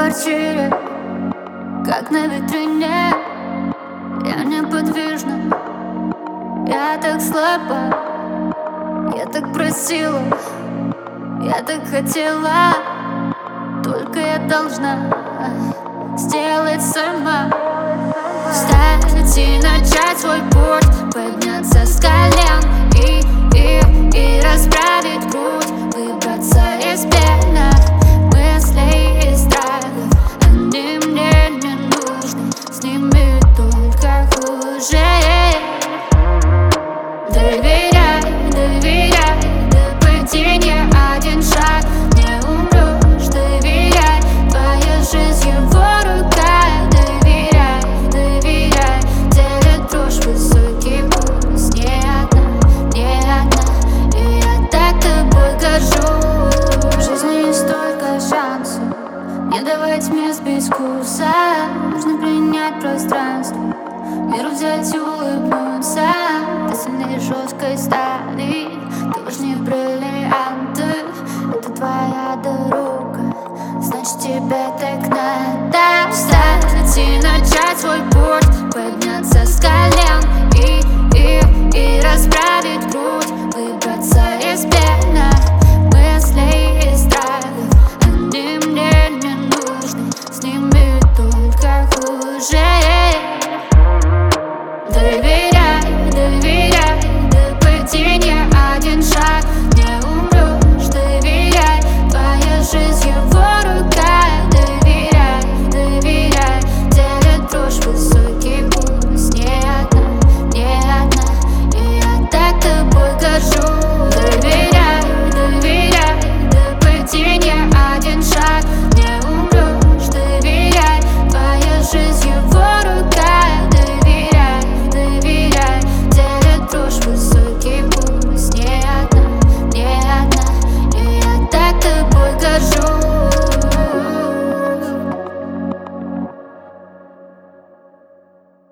квартире, как на витрине. Я неподвижна, я так слаба, я так просила, я так хотела, только я должна сделать сама. Встать и начать свой путь, подняться с колен и расправить грудь.